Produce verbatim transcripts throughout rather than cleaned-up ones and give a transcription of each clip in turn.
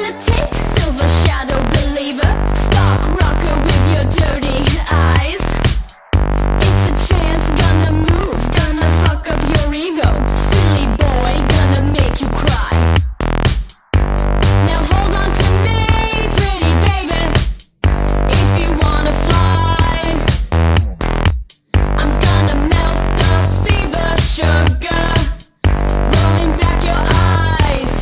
lunatic, silver shadow believer, spark rocker with your dirty eyes. It's a chance, gonna move, gonna fuck up your ego. Silly boy, gonna make you cry. Now hold on to me, pretty baby, if you wanna fly. I'm gonna melt the fever sugar, rolling back your eyes.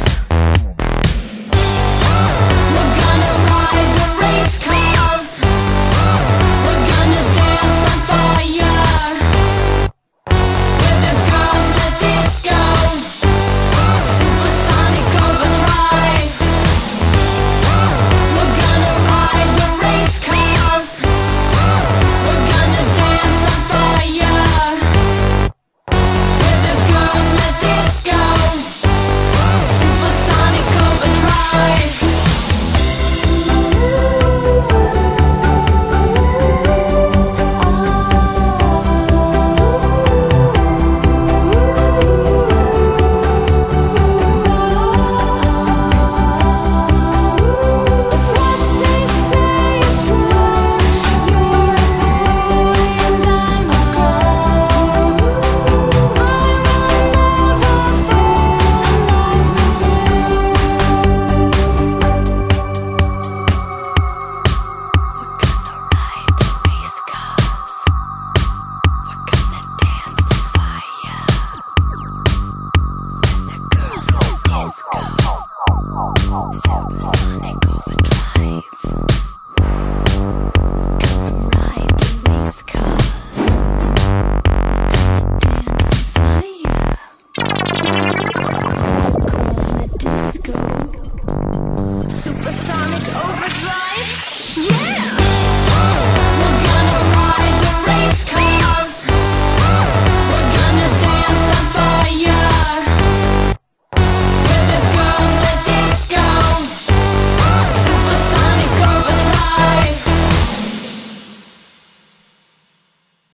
We're gonna ride the race cars, we're gonna dance on fire, with the girls let disco, supersonic overdrive. We're gonna ride the race cars, we're gonna dance on fire, with the girls let disco, supersonic overdrive. If what they say is true, you're a boy and I'm a girl. I will never fall in love with you. We're gonna ride the race cars, we're gonna dance on fire, with the girls with disco, supersonic overdrive.